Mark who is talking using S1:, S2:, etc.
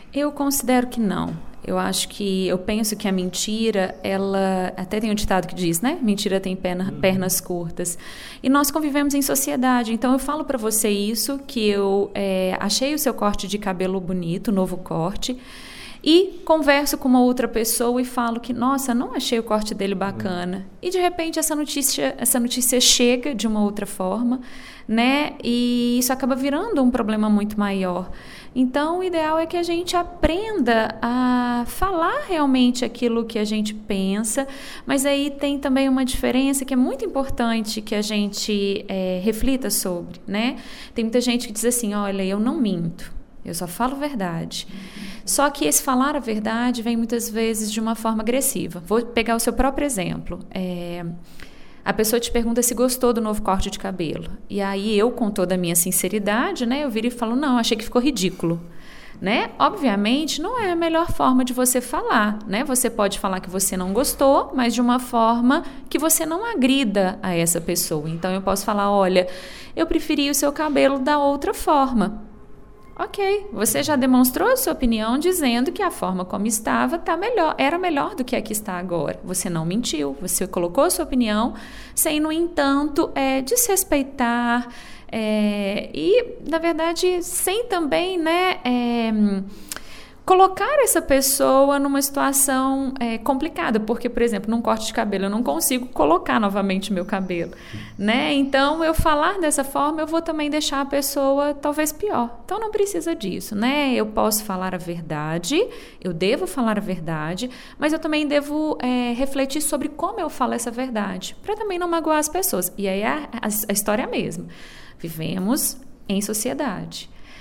S1: Eu considero que não. Eu penso que a mentira, ela, até tem um ditado que diz, né? Mentira tem pernas curtas. E nós convivemos em sociedade, então eu falo para você isso, que eu achei o seu corte de cabelo bonito, novo corte, e converso com uma outra pessoa e falo que, nossa, não achei o corte dele bacana. E de repente essa notícia chega de uma outra forma, né? E isso acaba virando um problema muito maior. Então, o ideal é que a gente aprenda a falar realmente aquilo que a gente pensa, mas aí tem também uma diferença que é muito importante que a gente reflita sobre, né? Tem muita gente que diz assim, olha, eu não minto, eu só falo verdade. Só que esse falar a verdade vem muitas vezes de uma forma agressiva. Vou pegar o seu próprio exemplo. A pessoa te pergunta se gostou do novo corte de cabelo. E aí eu, com toda a minha sinceridade, né, eu viro e falo, não, achei que ficou ridículo. Né? Obviamente, não é a melhor forma de você falar. Né? Você pode falar que você não gostou, mas de uma forma que você não agrida a essa pessoa. Então, eu posso falar, olha, eu preferi o seu cabelo da outra forma. Ok, você já demonstrou a sua opinião dizendo que a forma como estava era melhor do que a que está agora. Você não mentiu, você colocou a sua opinião sem, no entanto, desrespeitar e, na verdade, sem também, né, colocar essa pessoa numa situação complicada, porque, por exemplo, num corte de cabelo eu não consigo colocar novamente meu cabelo, né? Então, eu falar dessa forma, eu vou também deixar a pessoa talvez pior. Então, não precisa disso, né? Eu posso falar a verdade, eu devo falar a verdade, mas eu também devo refletir sobre como eu falo essa verdade, para também não magoar as pessoas. E aí a história é a mesma. Vivemos em sociedade.